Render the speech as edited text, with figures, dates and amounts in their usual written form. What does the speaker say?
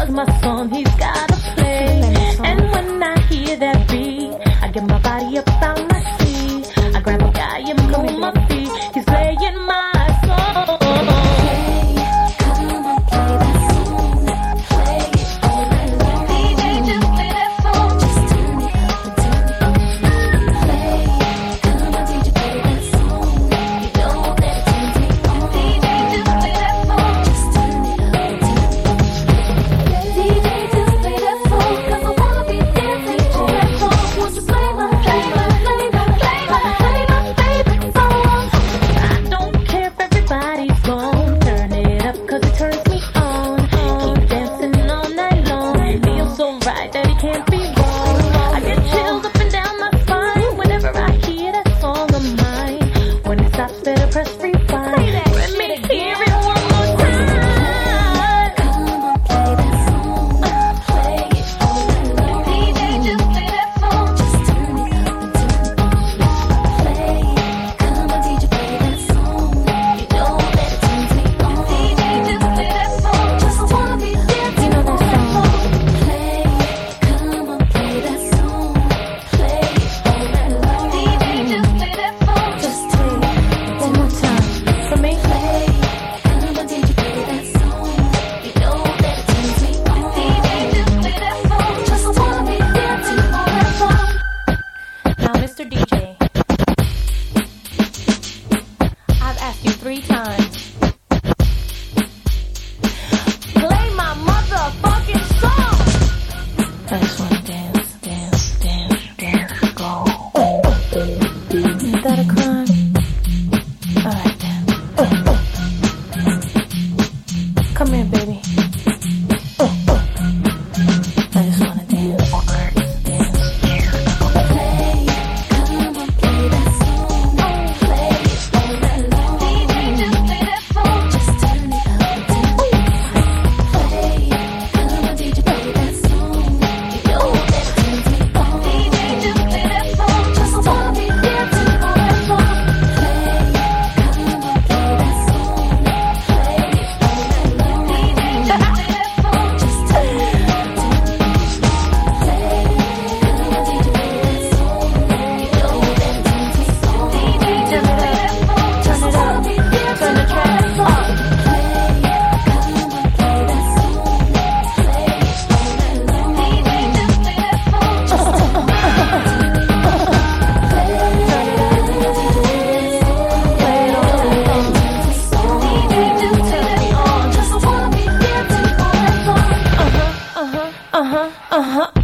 'cause my song he's gotta play. And when I hear that beat, I get my body up on my feet. I grab a guy and move my feet. He's playing my song. Mr. DJ, I've asked you 3 times. Play my motherfucking song! I just wanna dance, dance, dance, dance, go. Is that a crime? Alright then. Come here, baby. I just wanna dance. Uh-huh.